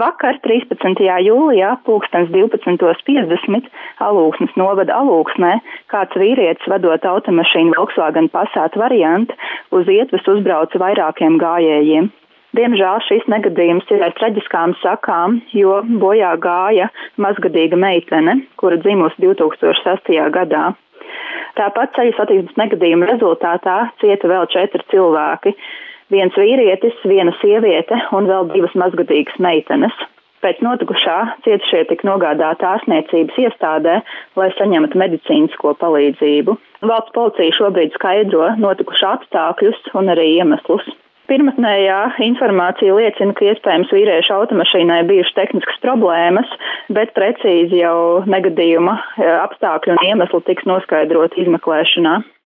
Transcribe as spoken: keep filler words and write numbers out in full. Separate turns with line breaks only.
Vakar, trīspadsmitajā jūlijā, pulkstens divpadsmitos piecdesmit, Alūksnes novada Alūksnē, kāds vīrietis vadot automašīnu Volkswagen Passat variantu uz ietves uzbrauca vairākiem gājējiem. Diemžēl šis negadījums ir ar traģiskām sakām, jo bojā gāja mazgadīga meitene, kura dzimusi divi tūkstoši sestajā gadā. Tāpat ceļu satiksmes negadījuma rezultātā cieta vēl četri cilvēki. Viens vīrietis, viena sieviete un vēl divas mazgadīgas meitenes. Pēc notikušā cietušie tika nogādāti ārstniecības iestādē, lai saņemtu medicīnisko palīdzību. Valsts policija šobrīd skaidro notikušā apstākļus un arī iemeslus. Pirmatnējā informācija liecina, ka iespējams vīrieša automašīnai bijušas tehniskas problēmas, bet precīzi jau negadījuma apstākļi un iemesli tiks noskaidroti izmeklēšanā.